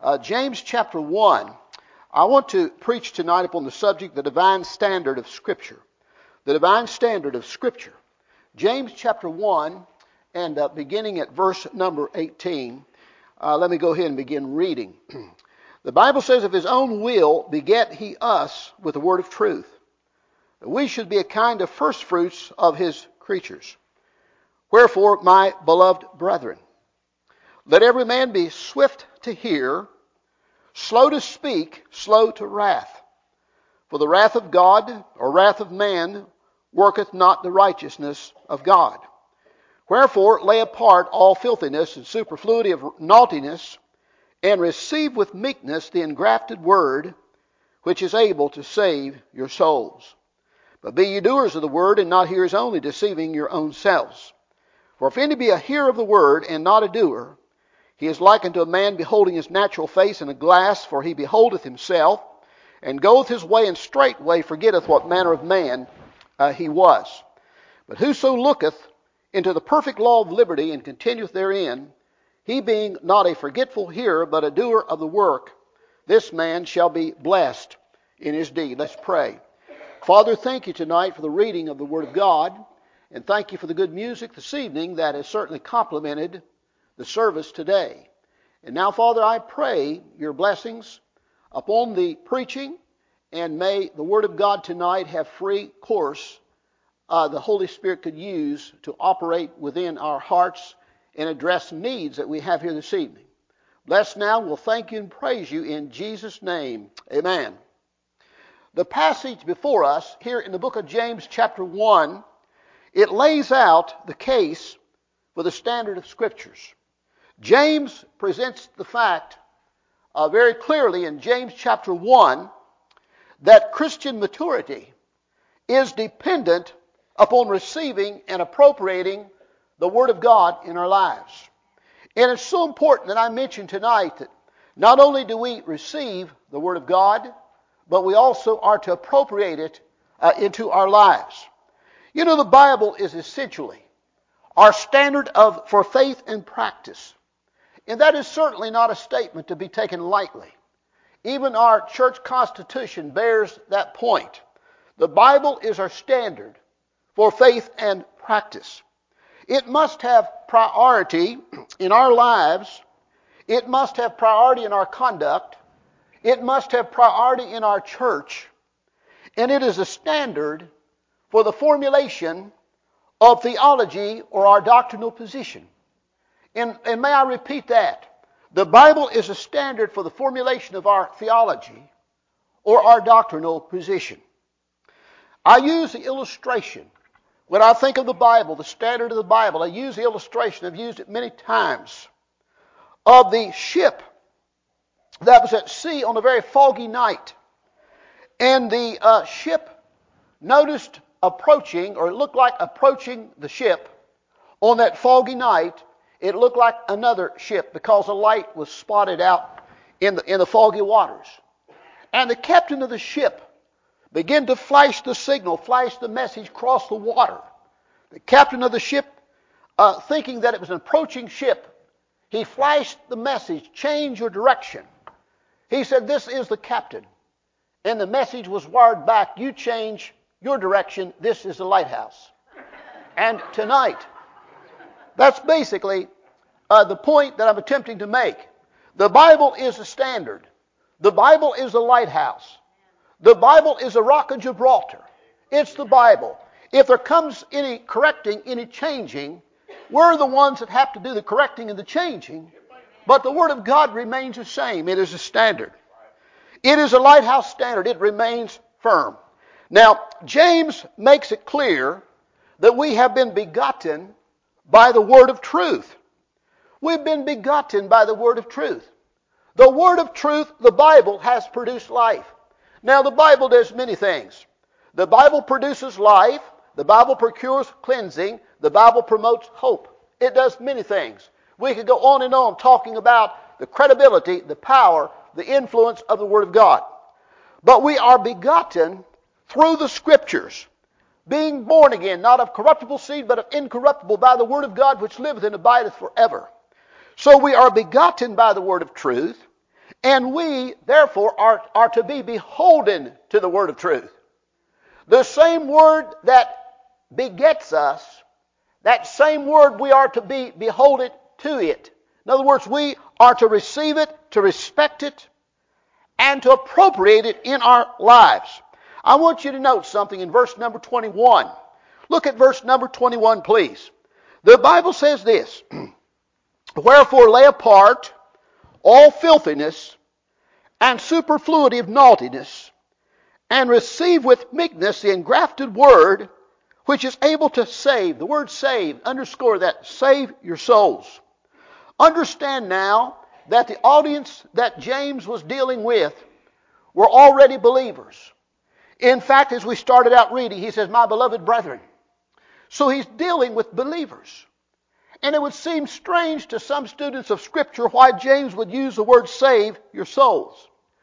James chapter 1. I want to preach tonight upon the subject, the divine standard of Scripture. The divine standard of Scripture. James chapter 1, and beginning at verse number 18. Let me go ahead and begin reading. The Bible says, "Of his own will beget he us with the word of truth, that we should be a kind of firstfruits of his creatures. Wherefore, my beloved brethren, let every man be swift to hear, slow to speak, slow to wrath. For the wrath of God, or wrath of man, worketh not the righteousness of God. Wherefore lay apart all filthiness and superfluity of naughtiness, and receive with meekness the engrafted word, which is able to save your souls. But be ye doers of the word, and not hearers only, deceiving your own selves. For if any be a hearer of the word, and not a doer, he is like unto a man beholding his natural face in a glass, for he beholdeth himself, and goeth his way, and straightway forgetteth what manner of man he was. But whoso looketh into the perfect law of liberty, and continueth therein, he being not a forgetful hearer, but a doer of the work, this man shall be blessed in his deed." Let's pray. Father, thank you tonight for the reading of the Word of God, and thank you for the good music this evening that has certainly complemented the service today. And now, Father, I pray your blessings upon the preaching, and may the Word of God tonight have free course the Holy Spirit could use to operate within our hearts and address needs that we have here this evening. Bless now, we'll thank you and praise you in Jesus' name. Amen. The passage before us here in the book of James chapter 1, it lays out the case for the standard of Scriptures. James presents the fact very clearly in James chapter 1 that Christian maturity is dependent upon receiving and appropriating the Word of God in our lives. And it's so important that I mention tonight that not only do we receive the Word of God, but we also are to appropriate it into our lives. You know, the Bible is essentially our standard for faith and practice. And that is certainly not a statement to be taken lightly. Even our church constitution bears that point. The Bible is our standard for faith and practice. It must have priority in our lives. It must have priority in our conduct. It must have priority in our church. And it is a standard for the formulation of theology or our doctrinal position. And may I repeat that? The Bible is a standard for the formulation of our theology or our doctrinal position. I use the illustration. When I think of the Bible, the standard of the Bible, I use the illustration, I've used it many times, of the ship that was at sea on a very foggy night. And the ship noticed approaching, or it looked like approaching the ship on that foggy night. It looked like another ship because a light was spotted out in the foggy waters. And the captain of the ship began to flash the signal, flash the message across the water. The captain of the ship, thinking that it was an approaching ship, he flashed the message, "Change your direction." He said, "This is the captain." And the message was wired back, "You change your direction, this is the lighthouse." And tonight, that's basically the point that I'm attempting to make. The Bible is a standard. The Bible is a lighthouse. The Bible is a rock of Gibraltar. It's the Bible. If there comes any correcting, any changing, we're the ones that have to do the correcting and the changing. But the Word of God remains the same. It is a standard. It is a lighthouse standard. It remains firm. Now, James makes it clear that we have been begotten by the word of truth. We've been begotten by the word of truth. The word of truth, the Bible, has produced life. Now, the Bible does many things. The Bible produces life. The Bible procures cleansing. The Bible promotes hope. It does many things. We could go on and on talking about the credibility, the power, the influence of the Word of God. But we are begotten through the Scriptures, being born again, not of corruptible seed, but of incorruptible, by the Word of God which liveth and abideth forever. So we are begotten by the Word of truth, And we, therefore, are to be beholden to the word of truth. The same word that begets us, that same word we are to be beholden to it. In other words, we are to receive it, to respect it, and to appropriate it in our lives. I want you to note something in verse number 21. Look at verse number 21, please. The Bible says this, Wherefore lay apart all filthiness and superfluity of naughtiness, and receive with meekness the engrafted word, which is able to save. The word save, underscore that, save your souls. Understand now that the audience that James was dealing with were already believers. In fact, as we started out reading, he says, my beloved brethren. So he's dealing with believers. And it would seem strange to some students of Scripture why James would use the word save your souls.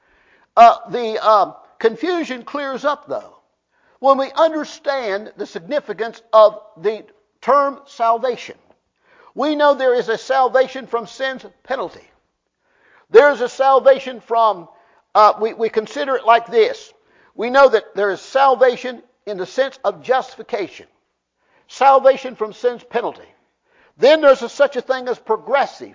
The confusion clears up, though, when we understand the significance of the term salvation. We know there is a salvation from sin's penalty. There is a salvation from, we consider it like this. We know that there is salvation in the sense of justification. Salvation from sin's penalty. Then there's such a thing as progressive.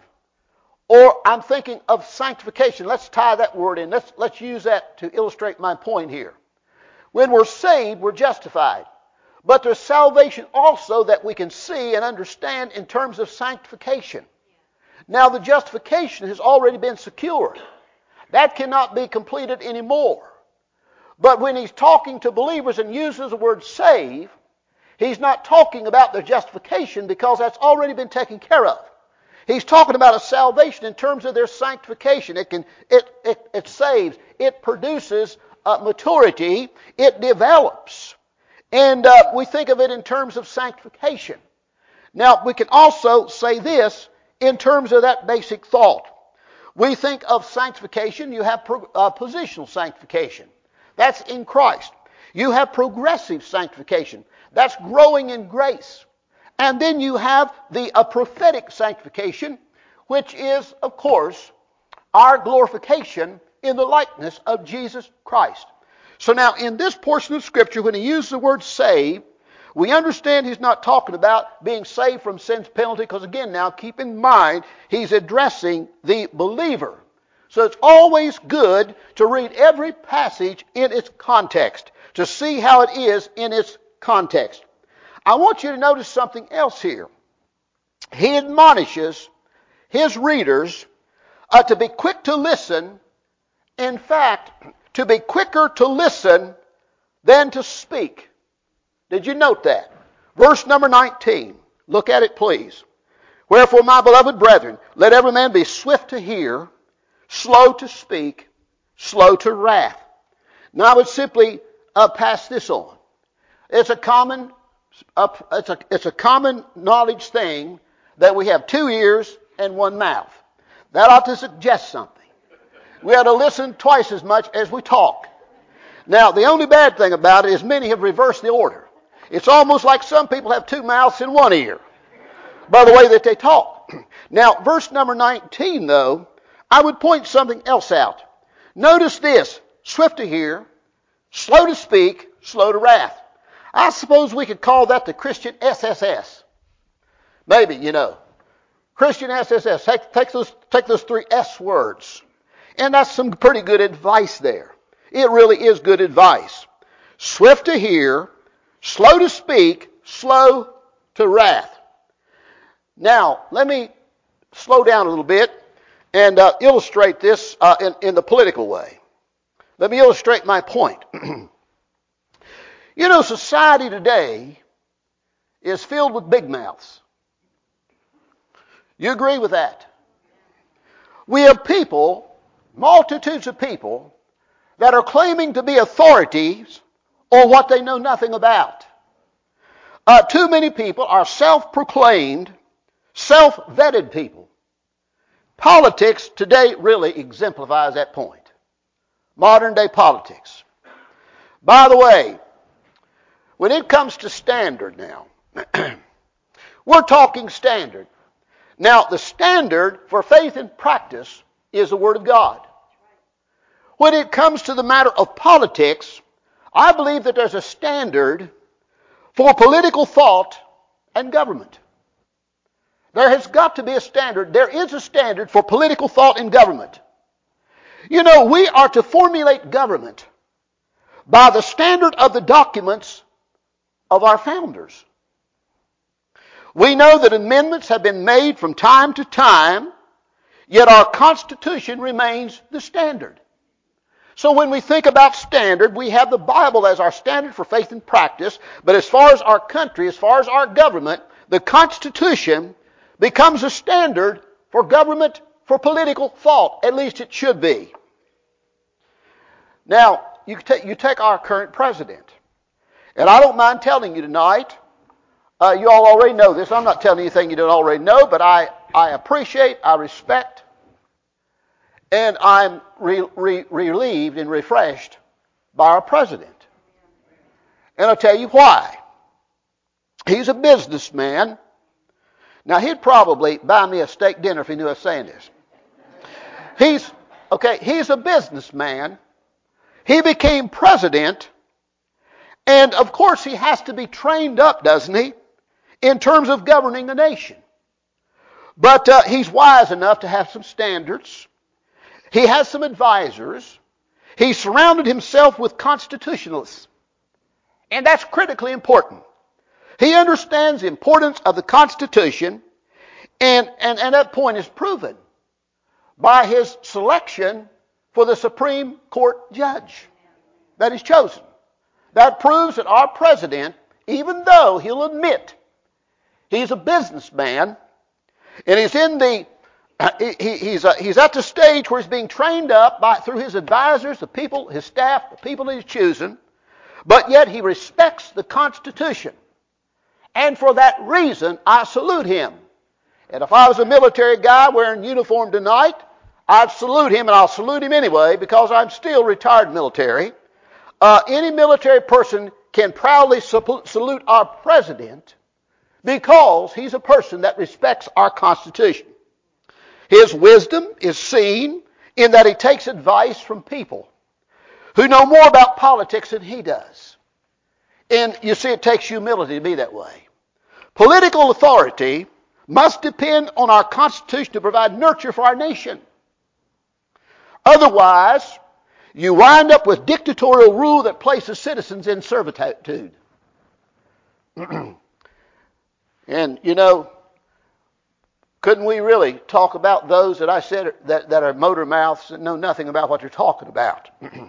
Or I'm thinking of sanctification. Let's tie that word in. Let's use that to illustrate my point here. When we're saved, we're justified. But there's salvation also that we can see and understand in terms of sanctification. Now the justification has already been secured. That cannot be completed anymore. But when he's talking to believers and uses the word save, he's not talking about their justification because that's already been taken care of. He's talking about a salvation in terms of their sanctification. It saves. It produces maturity. It develops. And we think of it in terms of sanctification. Now, we can also say this in terms of that basic thought. We think of sanctification. You have positional sanctification. That's in Christ. You have progressive sanctification. That's growing in grace. And then you have the prophetic sanctification, which is, of course, our glorification in the likeness of Jesus Christ. So now, in this portion of Scripture, when he uses the word save, we understand he's not talking about being saved from sin's penalty, because again, now, keep in mind, he's addressing the believer. So it's always good to read every passage in its context, to see how it is in its context. I want you to notice something else here. He admonishes his readers to be quick to listen. In fact, to be quicker to listen than to speak. Did you note that? Verse number 19. Look at it, please. Wherefore, my beloved brethren, let every man be swift to hear, slow to speak, slow to wrath. Now I would simply pass this on. It's a common knowledge thing that we have 2 ears and 1 mouth. That ought to suggest something. We ought to listen twice as much as we talk. Now, the only bad thing about it is many have reversed the order. It's almost like some people have 2 mouths and 1 ear by the way that they talk. Now, verse number 19, though, I would point something else out. Notice this, swift to hear, slow to speak, slow to wrath. I suppose we could call that the Christian SSS. Maybe, Christian SSS. Take those 3 S words. And that's some pretty good advice there. It really is good advice. Swift to hear, slow to speak, slow to wrath. Now, let me slow down a little bit and illustrate this in the political way. Let me illustrate my point. Society today is filled with big mouths. You agree with that? We have people, multitudes of people, that are claiming to be authorities on what they know nothing about. Too many people are self-proclaimed, self-vetted people. Politics today really exemplifies that point. Modern day politics. By the way, when it comes to standard now, we're talking standard. Now, the standard for faith and practice is the Word of God. When it comes to the matter of politics, I believe that there's a standard for political thought and government. There has got to be a standard. There is a standard for political thought and government. You know, we are to formulate government by the standard of the documents of our founders. We know that amendments have been made from time to time, yet our Constitution remains the standard. So when we think about standard, we have the Bible as our standard for faith and practice, but as far as our country, as far as our government, the Constitution becomes a standard for government, for political thought. At least it should be. Now, you take our current president, and I don't mind telling you tonight, you all already know this. I'm not telling you anything you don't already know, but I appreciate, I respect, and I'm relieved and refreshed by our president. And I'll tell you why. He's a businessman. Now, he'd probably buy me a steak dinner if he knew I was saying this. He's a businessman. He became president, and of course he has to be trained up, doesn't he, in terms of governing a nation. But he's wise enough to have some standards. He has some advisors. He surrounded himself with constitutionalists. And that's critically important. He understands the importance of the Constitution, and that point is proven by his selection for the Supreme Court judge that is chosen. That proves that our president, even though he'll admit he's a businessman, and he's in the he's at the stage where he's being trained up through his advisors, the people, his staff, the people he's chosen, but yet he respects the Constitution. And for that reason, I salute him. And if I was a military guy wearing uniform tonight, I'd salute him, and I'll salute him anyway because I'm still retired military. Any military person can proudly salute our president because he's a person that respects our Constitution. His wisdom is seen in that he takes advice from people who know more about politics than he does. And you see, it takes humility to be that way. Political authority must depend on our Constitution to provide nurture for our nation. Otherwise, you wind up with dictatorial rule that places citizens in servitude. And, you know, couldn't we really talk about those that I said that are motor mouths and know nothing about what they're talking about?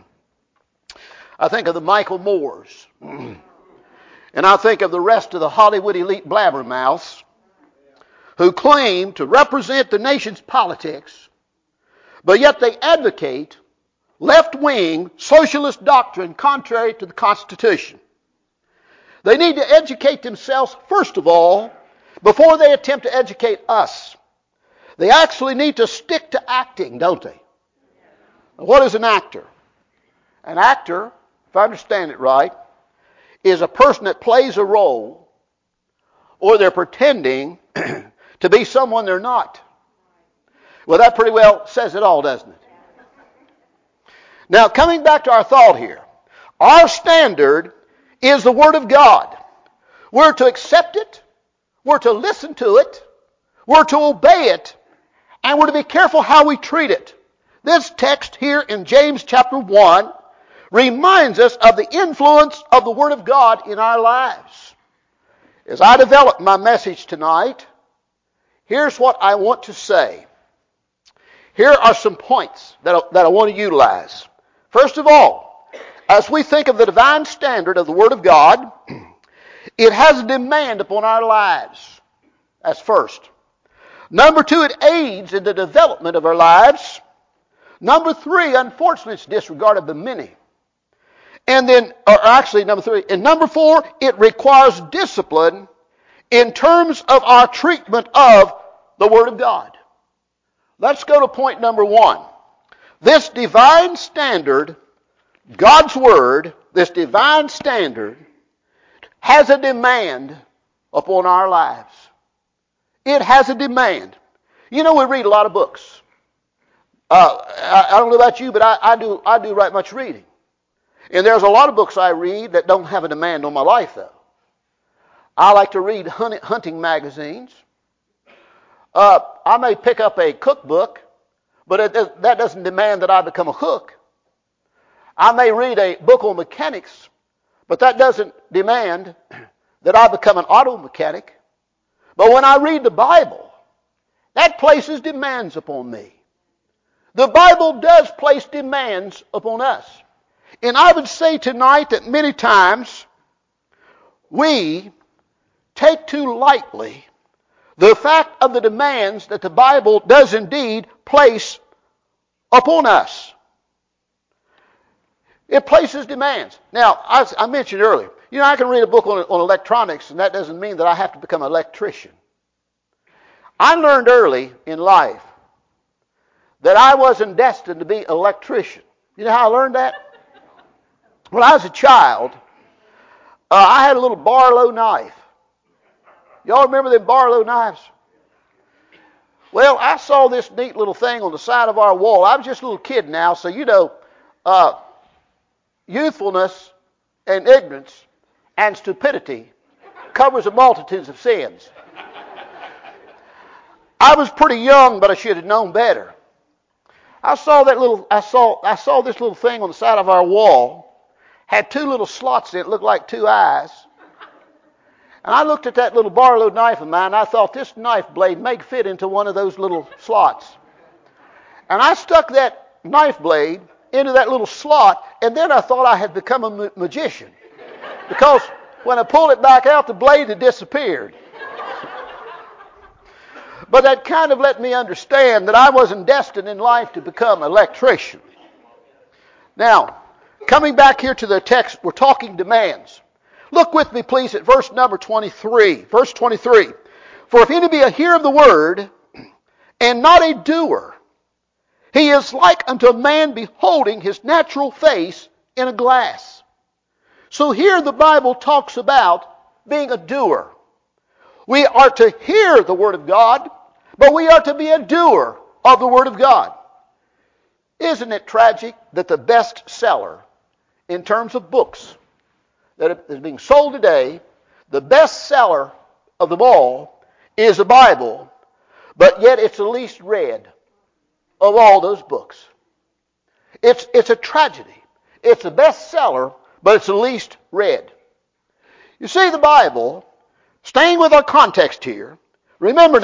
I think of the Michael Moores. And I think of the rest of the Hollywood elite blabbermouths who claim to represent the nation's politics, but yet they advocate left-wing socialist doctrine contrary to the Constitution. They need to educate themselves, first of all, before they attempt to educate us. They actually need to stick to acting, don't they? What is an actor? An actor, if I understand it right, is a person that plays a role, or they're pretending to be someone they're not. Well, that pretty well says it all, doesn't it? Now, coming back to our thought here, our standard is the Word of God. We're to accept it, we're to listen to it, we're to obey it, and we're to be careful how we treat it. This text here in James chapter 1 reminds us of the influence of the Word of God in our lives. As I develop my message tonight, here's what I want to say. Here are some points that I want to utilize. First of all, as we think of the divine standard of the Word of God, it has a demand upon our lives. That's first. Number two, it aids in the development of our lives. Number three, unfortunately, it's disregarded by many. And then, or actually, number three. And number four, it requires discipline in terms of our treatment of the Word of God. Let's go to point number one. This divine standard, God's Word, this divine standard, has a demand upon our lives. It has a demand. You know, we read a lot of books. I don't know about you, but I do write much reading. And there's a lot of books I read that don't have a demand on my life, though. I like to read hunting magazines. I may pick up a cookbook, but that doesn't demand that I become a cook. I may read a book on mechanics, but that doesn't demand that I become an auto mechanic. But when I read the Bible, that places demands upon me. The Bible does place demands upon us. And I would say tonight that many times we take too lightly the fact of the demands that the Bible does indeed place upon us. It places demands. Now, I mentioned earlier, I can read a book on electronics, and that doesn't mean that I have to become an electrician. I learned early in life that I wasn't destined to be an electrician. You know how I learned that? When I was a child, I had a little Barlow knife. Y'all remember them Barlow knives? Well, I saw this neat little thing on the side of our wall. I was just a little kid now, so youthfulness and ignorance and stupidity covers a multitude of sins. I was pretty young, but I should have known better. I saw this little thing on the side of our wall, had two little slots in it, looked like two eyes. And I looked at that little Barlow knife of mine, and I thought this knife blade may fit into one of those little slots. And I stuck that knife blade into that little slot, and then I thought I had become a magician. Because when I pulled it back out, the blade had disappeared. But that kind of let me understand that I wasn't destined in life to become an electrician. Now, coming back here to the text, we're talking demands. Look with me, please, at verse number 23. Verse 23. For if any be a hearer of the word, and not a doer, he is like unto a man beholding his natural face in a glass. So here the Bible talks about being a doer. We are to hear the word of God, but we are to be a doer of the word of God. Isn't it tragic that the best seller in terms of books that is being sold today, the best seller of them all is the Bible, but yet it's the least read of all those books? It's a tragedy. It's the best seller, but it's the least read. You see, the Bible, staying with our context here, remember,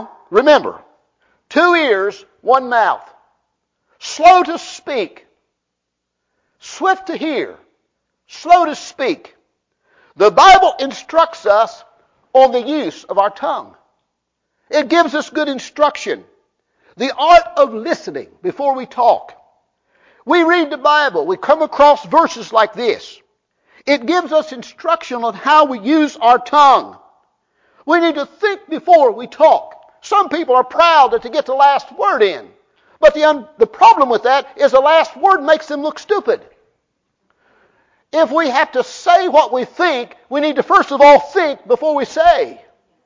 2 ears, 1 mouth, slow to speak, swift to hear, slow to speak. The Bible instructs us on the use of our tongue. It gives us good instruction. The art of listening before we talk. We read the Bible. We come across verses like this. It gives us instruction on how we use our tongue. We need to think before we talk. Some people are proud that they get the last word in. But the problem with that is the last word makes them look stupid. If we have to say what we think, we need to first of all think before we say.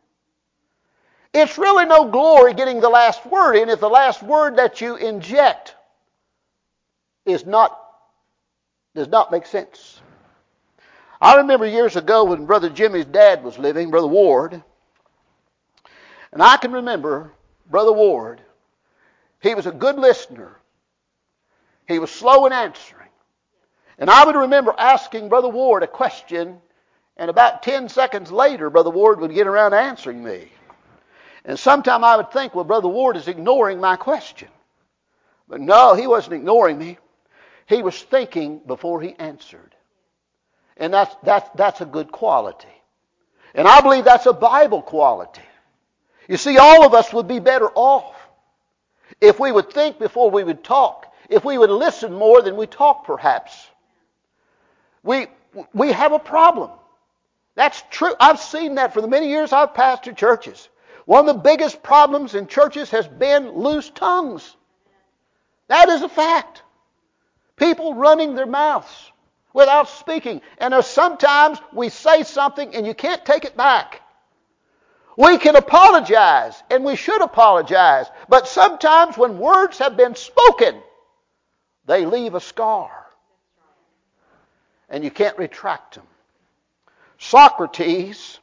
It's really no glory getting the last word in if the last word that you inject does not make sense. I remember years ago when Brother Jimmy's dad was living, Brother Ward, and I can remember Brother Ward. He was a good listener. He was slow in answering. And I would remember asking Brother Ward a question, and about 10 seconds later, Brother Ward would get around answering me. And sometime I would think, well, Brother Ward is ignoring my question. But no, he wasn't ignoring me. He was thinking before he answered. And that's a good quality. And I believe that's a Bible quality. You see, all of us would be better off if we would think before we would talk, if we would listen more than we talk, perhaps. We have a problem. That's true. I've seen that for the many years I've pastored churches. One of the biggest problems in churches has been loose tongues. That is a fact. People running their mouths without speaking. And there's sometimes we say something and you can't take it back. We can apologize, and we should apologize. But sometimes when words have been spoken, they leave a scar. And you can't retract them. Socrates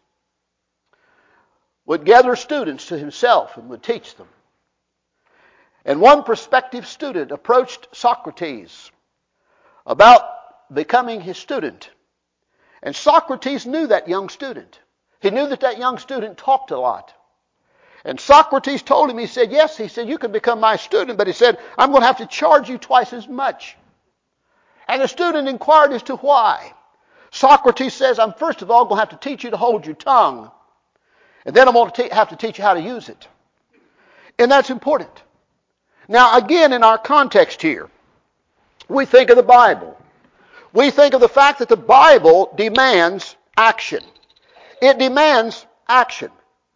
would gather students to himself and would teach them. And one prospective student approached Socrates about becoming his student. And Socrates knew that young student. He knew that that young student talked a lot. And Socrates told him, he said, yes, he said, you can become my student, but he said, I'm going to have to charge you twice as much. And the student inquired as to why. Socrates says, I'm first of all going to have to teach you to hold your tongue. And then I'm going to have to teach you how to use it. And that's important. Now, again, in our context here, we think of the Bible. We think of the fact that the Bible demands action. It demands action.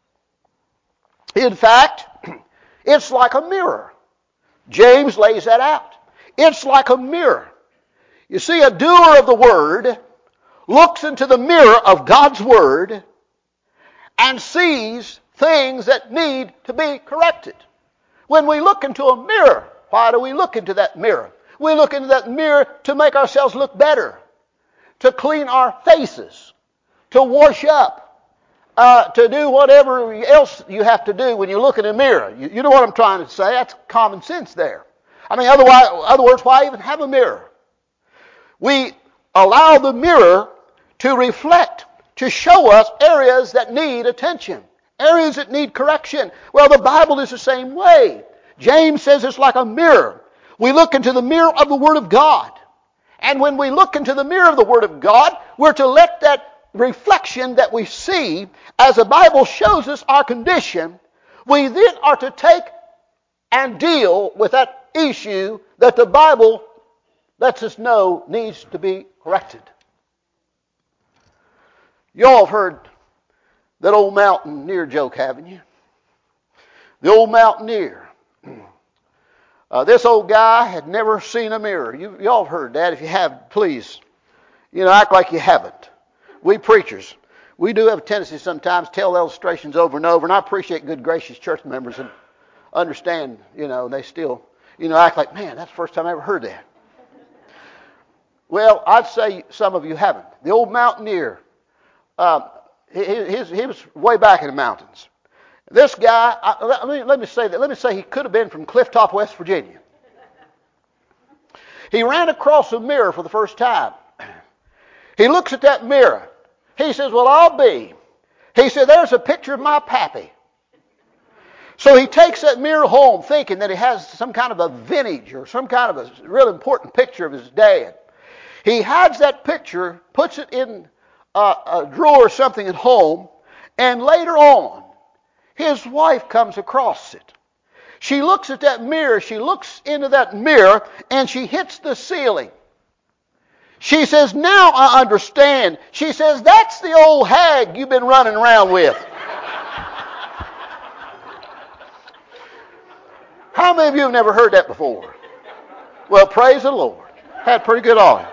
In fact, it's like a mirror. James lays that out. It's like a mirror. You see, a doer of the Word looks into the mirror of God's Word and sees things that need to be corrected. When we look into a mirror, why do we look into that mirror? We look into that mirror to make ourselves look better, to clean our faces, to wash up, to do whatever else you have to do when you look in a mirror. You know what I'm trying to say? That's common sense there. I mean, other words, why even have a mirror? We allow the mirror to reflect, to show us areas that need attention, areas that need correction. Well, the Bible is the same way. James says it's like a mirror. We look into the mirror of the Word of God. And when we look into the mirror of the Word of God, we're to let that reflection that we see, as the Bible shows us our condition, we then are to take and deal with that issue that the Bible lets us know needs to be corrected. You all have heard that old mountaineer joke, haven't you? The old mountaineer. This old guy had never seen a mirror. You all have heard that. If you have, please, act like you haven't. We preachers, we do have a tendency sometimes to tell illustrations over and over, and I appreciate good, gracious church members and understand, they still, act like, man, that's the first time I ever heard that. Well, I'd say some of you haven't. The old mountaineer, he was way back in the mountains. This guy, let me say that. Let me say he could have been from Clifftop, West Virginia. He ran across a mirror for the first time. He looks at that mirror. He says, well, I'll be. He said, there's a picture of my pappy. So he takes that mirror home thinking that he has some kind of a vintage or some kind of a real important picture of his dad. He hides that picture, puts it in a drawer or something at home, and later on, his wife comes across it. She looks at that mirror, she looks into that mirror, and she hits the ceiling. She says, now I understand. She says, that's the old hag you've been running around with. How many of you have never heard that before? Well, praise the Lord. Had pretty good audience.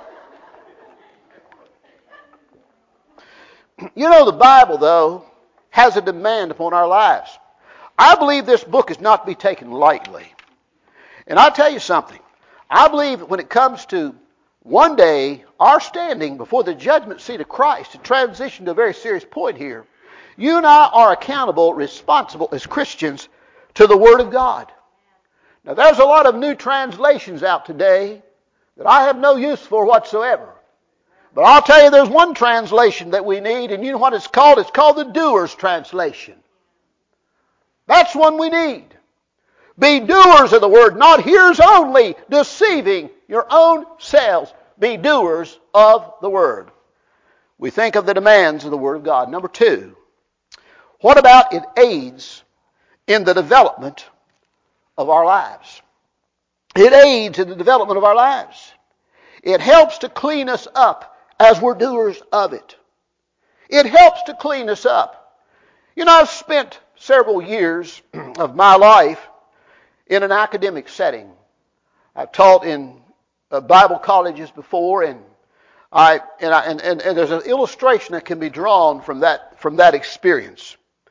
The Bible, though, has a demand upon our lives. I believe this book is not to be taken lightly. And I'll tell you something. I believe when it comes to one day our standing before the judgment seat of Christ, to transition to a very serious point here, you and I are accountable, responsible as Christians to the Word of God. Now, there's a lot of new translations out today that I have no use for whatsoever. But I'll tell you, there's one translation that we need, and you know what it's called? It's called the Doer's Translation. That's one we need. Be doers of the Word, not hearers only, deceiving your own selves. Be doers of the Word. We think of the demands of the Word of God. Number two, what about it aids in the development of our lives? It aids in the development of our lives. It helps to clean us up as we're doers of it. It helps to clean us up. I've spent several years of my life in an academic setting. I've taught in Bible colleges before, and there's an illustration that can be drawn from that experience.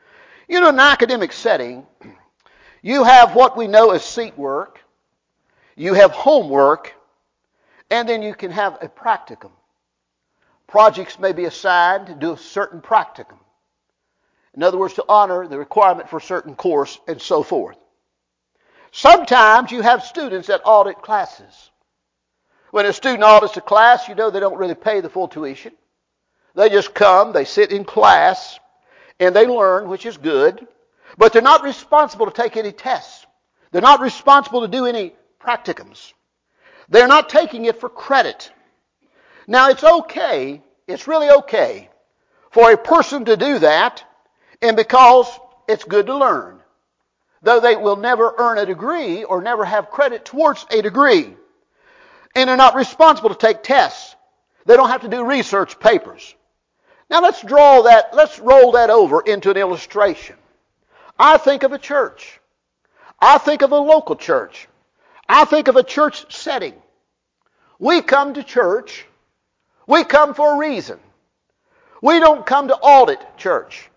In an academic setting, you have what we know as seat work, you have homework, and then you can have a practicum. Projects may be assigned to do a certain practicum. In other words, to honor the requirement for a certain course and so forth. Sometimes you have students that audit classes. When a student audits a class, you know they don't really pay the full tuition. They just come, they sit in class, and they learn, which is good, but they're not responsible to take any tests. They're not responsible to do any practicums. They're not taking it for credit. Now, it's okay, it's really okay for a person to do that, and because it's good to learn, though they will never earn a degree or never have credit towards a degree. And they're not responsible to take tests. They don't have to do research papers. Now let's roll that over into an illustration. I think of a church. I think of a local church. I think of a church setting. We come to church. We come for a reason. We don't come to audit church.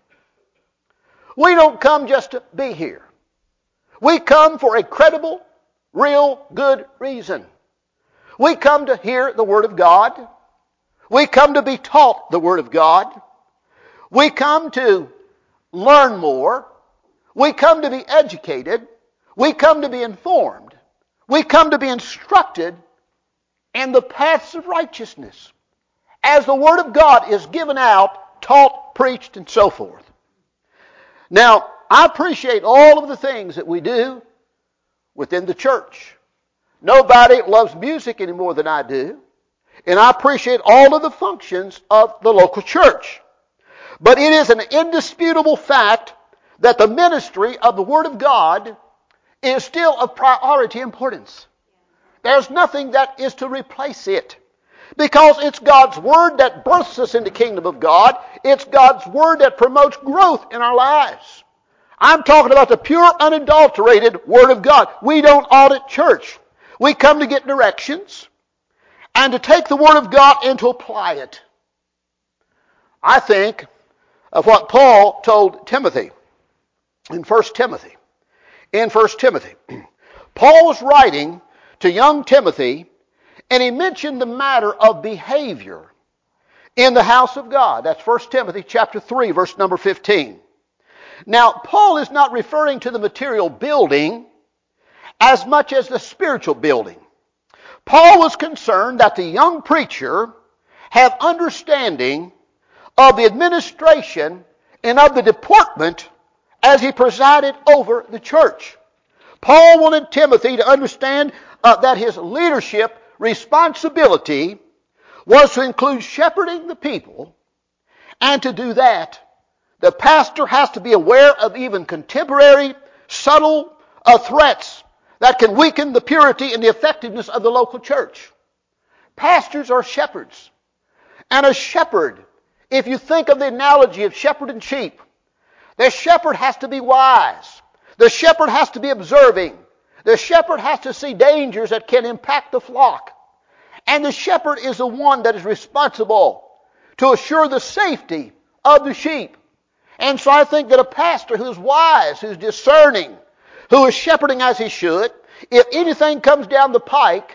We don't come just to be here. We come for a credible, real, good reason. We come to hear the Word of God. We come to be taught the Word of God. We come to learn more. We come to be educated. We come to be informed. We come to be instructed in the paths of righteousness as the Word of God is given out, taught, preached, and so forth. Now, I appreciate all of the things that we do within the church. Nobody loves music any more than I do. And I appreciate all of the functions of the local church. But it is an indisputable fact that the ministry of the Word of God is still of priority importance. There's nothing that is to replace it. Because it's God's Word that births us in the kingdom of God. It's God's Word that promotes growth in our lives. I'm talking about the pure, unadulterated Word of God. We don't audit church. We come to get directions and to take the Word of God and to apply it. I think of what Paul told Timothy in 1 Timothy. In 1 Timothy, Paul was writing to young Timothy, and he mentioned the matter of behavior in the house of God. That's 1 Timothy chapter 3, verse number 15. Now, Paul is not referring to the material building as much as the spiritual building. Paul was concerned that the young preacher have understanding of the administration and of the deportment as he presided over the church. Paul wanted Timothy to understand that his leadership responsibility was to include shepherding the people, and to do that, the pastor has to be aware of even contemporary, subtle threats that can weaken the purity and the effectiveness of the local church. Pastors are shepherds. And a shepherd, if you think of the analogy of shepherd and sheep, the shepherd has to be wise. The shepherd has to be observing. The shepherd has to see dangers that can impact the flock. And the shepherd is the one that is responsible to assure the safety of the sheep. And so I think that a pastor who's wise, who's discerning, who is shepherding as he should, if anything comes down the pike,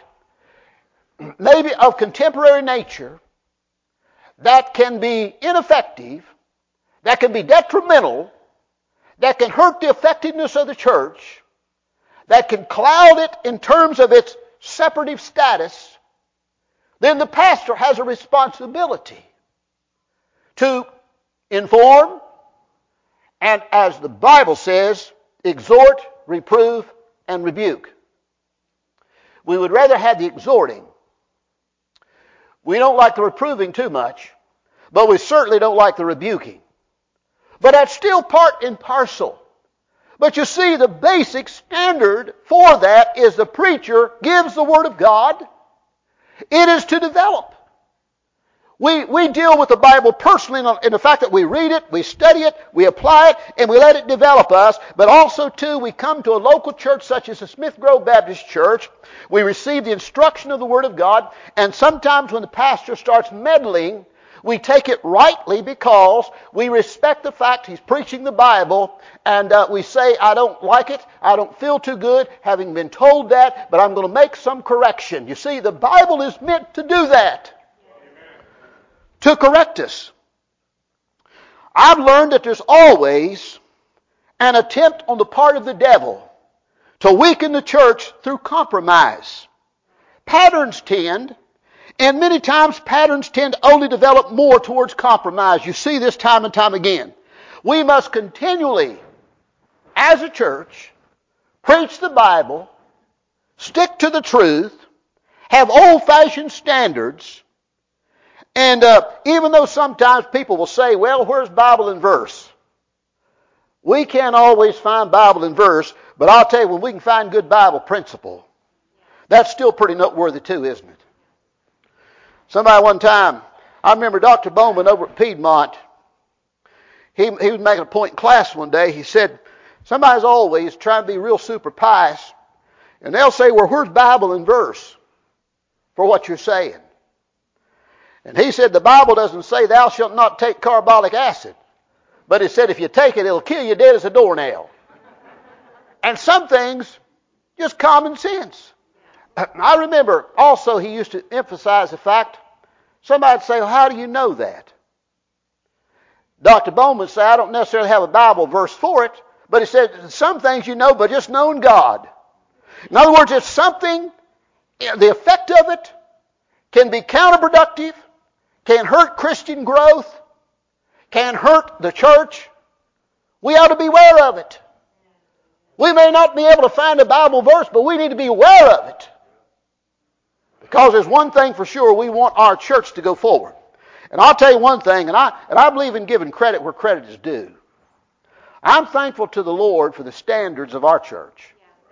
maybe of contemporary nature, that can be ineffective, that can be detrimental, that can hurt the effectiveness of the church, that can cloud it in terms of its separative status, then the pastor has a responsibility to inform and, as the Bible says, exhort, reprove, and rebuke. We would rather have the exhorting. We don't like the reproving too much, but we certainly don't like the rebuking. But that's still part and parcel. But you see, the basic standard for that is the preacher gives the Word of God. It is to develop. We deal with the Bible personally in the fact that we read it, we study it, we apply it, and we let it develop us. But also, too, we come to a local church such as the Smith Grove Baptist Church. We receive the instruction of the Word of God. And sometimes when the pastor starts meddling We take it rightly because we respect the fact he's preaching the Bible, and we say, I don't like it, I don't feel too good, having been told that, but I'm going to make some correction. You see, the Bible is meant to do that, to correct us. I've learned that there's always an attempt on the part of the devil to weaken the church through compromise. Patterns tend, and many times patterns tend to only develop more towards compromise. You see this time and time again. We must continually, as a church, preach the Bible, stick to the truth, have old-fashioned standards, and even though sometimes people will say, well, where's Bible and verse? We can't always find Bible and verse, but I'll tell you, when we can find good Bible principle, that's still pretty noteworthy too, isn't it? Somebody one time, I remember Dr. Bowman over at Piedmont, he was making a point in class one day. He said, somebody's always trying to be real super pious, and they'll say, well, where's Bible and verse for what you're saying? And he said, the Bible doesn't say thou shalt not take carbolic acid. But it said if you take it, it'll kill you dead as a doornail. And some things, just common sense. I remember also he used to emphasize the fact, somebody would say, well, how do you know that? Dr. Bowman said, I don't necessarily have a Bible verse for it, but he said, some things you know by just knowing God. In other words, it's something, the effect of it can be counterproductive, can hurt Christian growth, can hurt the church. We ought to be aware of it. We may not be able to find a Bible verse, but we need to be aware of it. Because there's one thing for sure, we want our church to go forward. And I'll tell you one thing, and I believe in giving credit where credit is due. I'm thankful to the Lord for the standards of our church.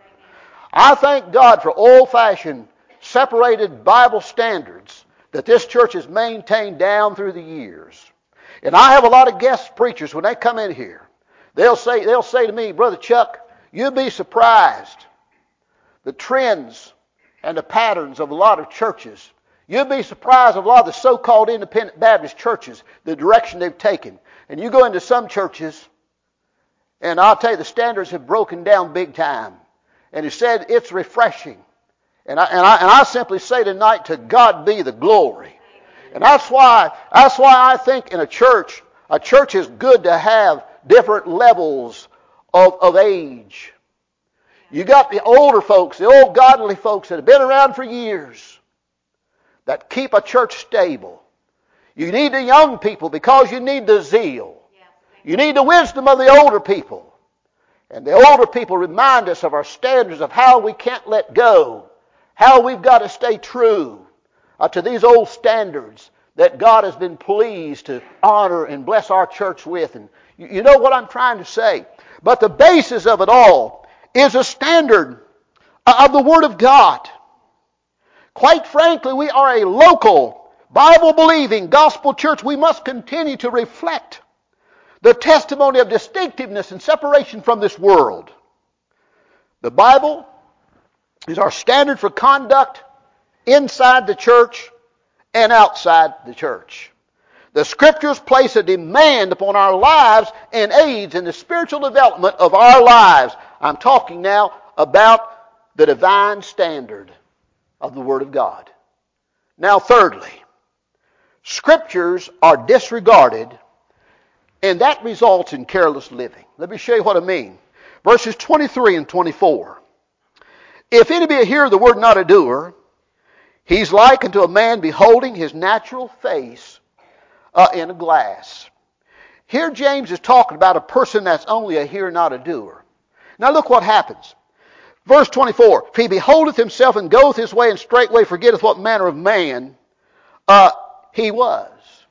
I thank God for old-fashioned, separated Bible standards that this church has maintained down through the years. And I have a lot of guest preachers, when they come in here, they'll say to me, Brother Chuck, you'll be surprised the trends and the patterns of a lot of churches. You'll be surprised of a lot of the so-called independent Baptist churches, the direction they've taken. And you go into some churches, and I'll tell you, the standards have broken down big time. And he said it's refreshing. And I simply say tonight, to God be the glory. And that's why I think in a church is good to have different levels of age. You got the older folks, the old godly folks that have been around for years that keep a church stable. You need the young people because you need the zeal. You need the wisdom of the older people. And the older people remind us of our standards of how we can't let go, how we've got to stay true to these old standards that God has been pleased to honor and bless our church with. And you know what I'm trying to say. But the basis of it all is a standard of the Word of God. Quite frankly, we are a local, Bible-believing, gospel church. We must continue to reflect the testimony of distinctiveness and separation from this world. The Bible is our standard for conduct inside the church and outside the church. The Scriptures place a demand upon our lives and aids in the spiritual development of our lives. I'm talking now about the divine standard of the Word of God. Now, thirdly, Scriptures are disregarded, and that results in careless living. Let me show you what I mean. Verses 23 and 24. If any be a hearer of the word, not a doer, he's like unto a man beholding his natural face in a glass. Here James is talking about a person that's only a hearer, not a doer. Now look what happens. Verse 24, if he beholdeth himself and goeth his way and straightway forgetteth what manner of man he was.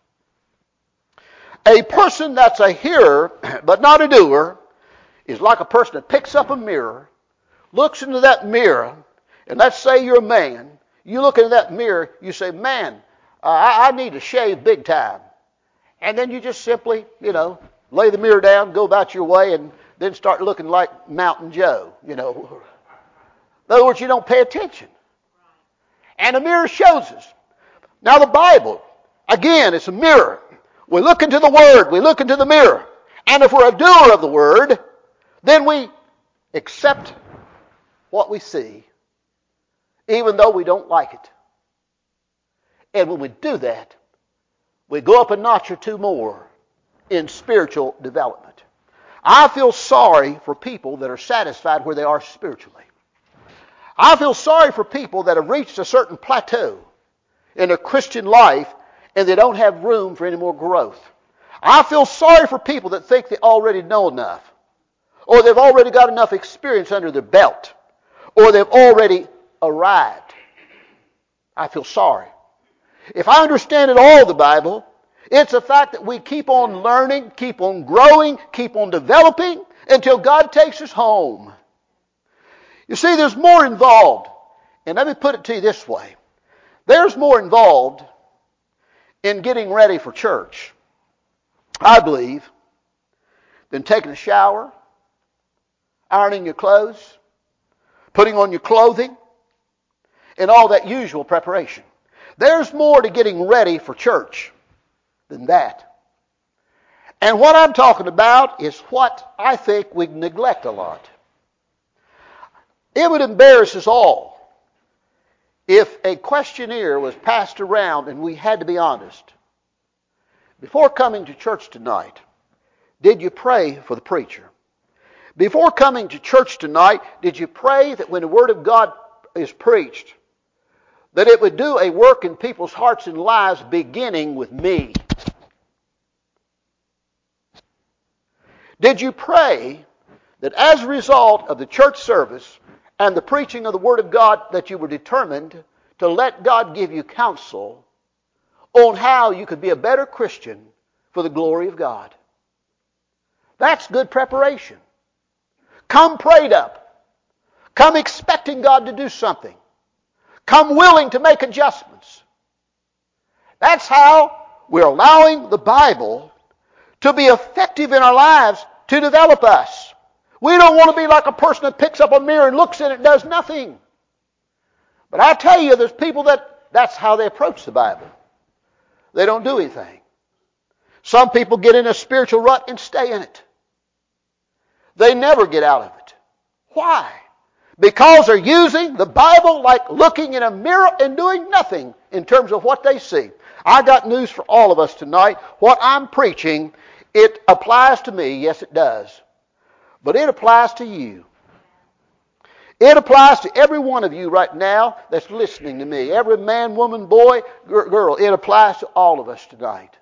A person that's a hearer but not a doer is like a person that picks up a mirror, looks into that mirror, and let's say you're a man. You look into that mirror, you say, man, I need to shave big time. And then you just simply, lay the mirror down, go about your way, and then start looking like Mountain Joe, In other words, you don't pay attention. And the mirror shows us. Now the Bible, Again, it's a mirror. We look into the Word, we look into the mirror. And if we're a doer of the Word, then we accept what we see, even though we don't like it. And when we do that, we go up a notch or two more in spiritual development. I feel sorry for people that are satisfied where they are spiritually. I feel sorry for people that have reached a certain plateau in their Christian life and they don't have room for any more growth. I feel sorry for people that think they already know enough, or they've already got enough experience under their belt, or they've already arrived. I feel sorry. If I understand at all the Bible, it's the fact that we keep on learning, keep on growing, keep on developing until God takes us home. You see, there's more involved. And let me put it to you this way. There's more involved in getting ready for church, I believe, than taking a shower, ironing your clothes, putting on your clothing, and all that usual preparation. There's more to getting ready for church than that. And what I'm talking about is what I think we neglect a lot. It would embarrass us all if a questionnaire was passed around and we had to be honest. Before coming to church tonight, did you pray for the preacher? Before coming to church tonight, did you pray that when the Word of God is preached, that it would do a work in people's hearts and lives beginning with me? Did you pray that as a result of the church service and the preaching of the Word of God that you were determined to let God give you counsel on how you could be a better Christian for the glory of God? That's good preparation. Come prayed up. Come expecting God to do something. Come willing to make adjustments. That's how we're allowing the Bible to be effective in our lives to develop us. We don't want to be like a person that picks up a mirror and looks in it and does nothing. But I tell you, there's people that's how they approach the Bible. They don't do anything. Some people get in a spiritual rut and stay in it. They never get out of it. Why? Because they're using the Bible like looking in a mirror and doing nothing in terms of what they see. I got news for all of us tonight. What I'm preaching, it applies to me. Yes, it does. But it applies to you. It applies to every one of you right now that's listening to me. Every man, woman, boy, girl. It applies to all of us tonight.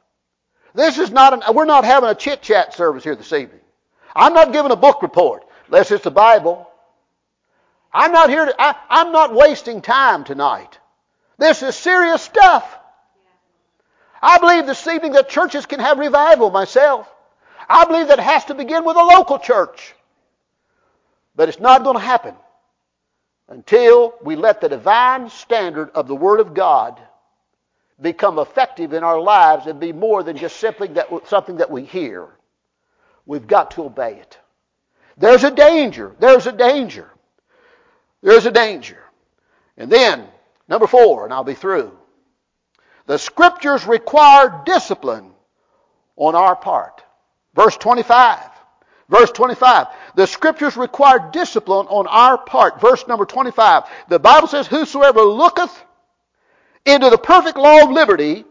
We're not having a chit-chat service here this evening. I'm not giving a book report, unless it's the Bible. I'm not wasting time tonight. This is serious stuff. I believe this evening that churches can have revival myself. I believe that it has to begin with a local church. But it's not going to happen until we let the divine standard of the Word of God become effective in our lives and be more than just simply something that we hear. We've got to obey it. There's a danger. There's a danger. There's a danger. And then, number 4, and I'll be through. The Scriptures require discipline on our part. Verse 25. Verse 25. The Scriptures require discipline on our part. Verse number 25. The Bible says, whosoever looketh into the perfect law of liberty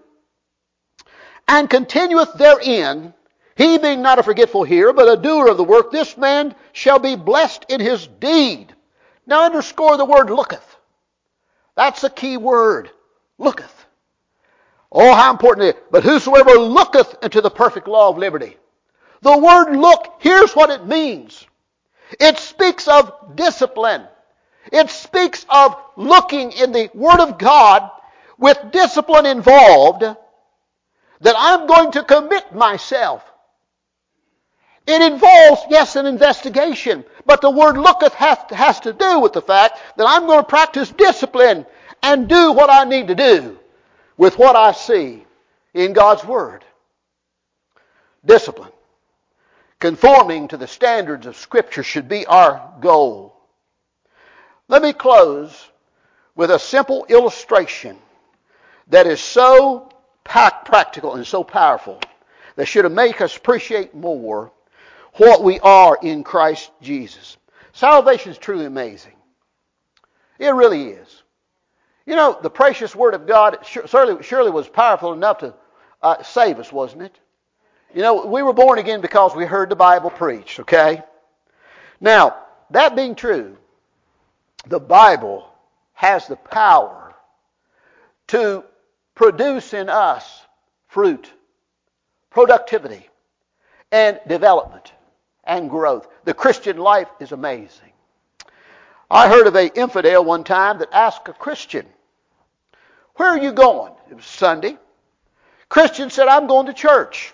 and continueth therein, he being not a forgetful hearer, but a doer of the work, this man shall be blessed in his deed. Now underscore the word looketh. That's the key word. Looketh. Oh, how important it is. But whosoever looketh into the perfect law of liberty. The word look, here's what it means. It speaks of discipline. It speaks of looking in the Word of God with discipline involved, that I'm going to commit myself. It involves, yes, an investigation, but the word looketh has to do with the fact that I'm going to practice discipline and do what I need to do with what I see in God's Word. Discipline. Conforming to the standards of Scripture should be our goal. Let me close with a simple illustration that is so practical and so powerful that should make us appreciate more what we are in Christ Jesus. Salvation is truly amazing. It really is. You know, the precious Word of God surely was powerful enough to save us, wasn't it? You know, we were born again because we heard the Bible preached, okay? Now, that being true, the Bible has the power to produce in us fruit, productivity, and development and growth. The Christian life is amazing. I heard of an infidel one time that asked a Christian, "Where are you going?" It was Sunday. Christian said, "I'm going to church."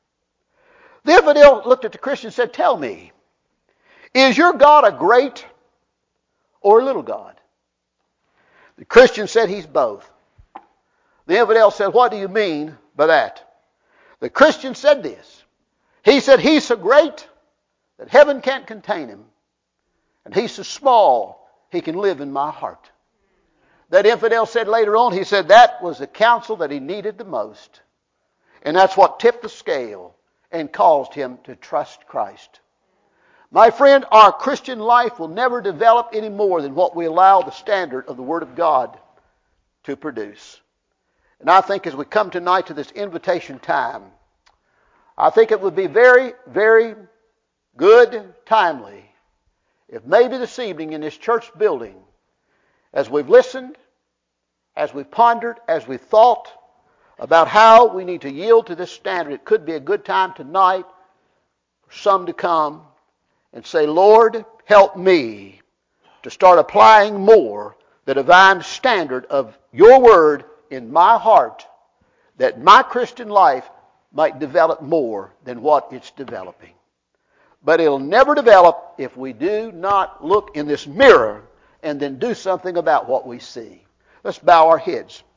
The infidel looked at the Christian and said, "Tell me, is your God a great or a little God?" The Christian said, "He's both." The infidel said, "What do you mean by that?" The Christian said this. He said, "He's so great that heaven can't contain him. And he's so small, he can live in my heart." That infidel said later on, he said that was the counsel that he needed the most. And that's what tipped the scale and caused him to trust Christ. My friend, our Christian life will never develop any more than what we allow the standard of the Word of God to produce. And I think as we come tonight to this invitation time, I think it would be very, very good, timely, if maybe this evening in this church building, as we've listened, as we've pondered, as we've thought about how we need to yield to this standard, it could be a good time tonight for some to come and say, "Lord, help me to start applying more the divine standard of your Word in my heart, that my Christian life might develop more than what it's developing." But it'll never develop if we do not look in this mirror and then do something about what we see. Let's bow our heads.